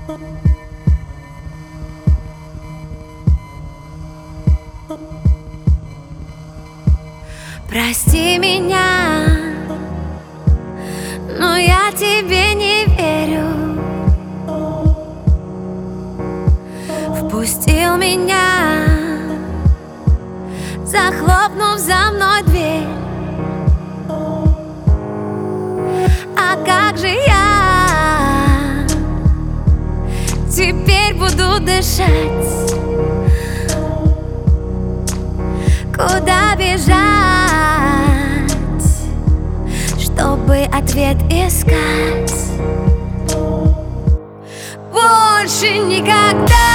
Прости меня, но я тебе не верю. Впустил меня, захлопнув за мной дверь. А как же я теперь буду дышать? Куда бежать, чтобы ответ искать? Больше никогда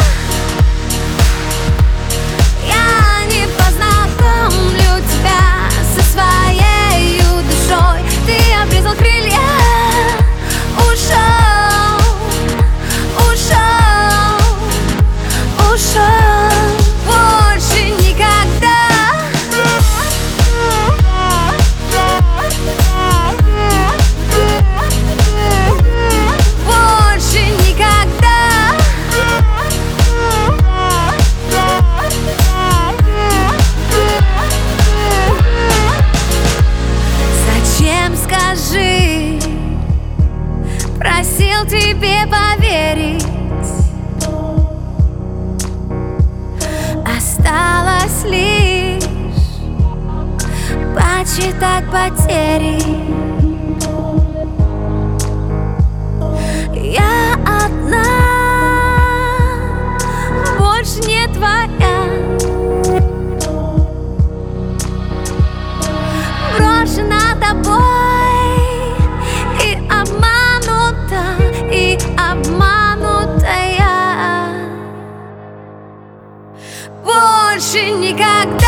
я не познакомлю тебя со своей душой. Ты обрезал крылья, ушел, ушел, ушел. Больше никогда. Больше никогда. Зачем, скажи, просил тебе поверить? Осталось лишь почитать потери. Я одна, больше не твоя, брошена тобой и обманутая. Больше никогда.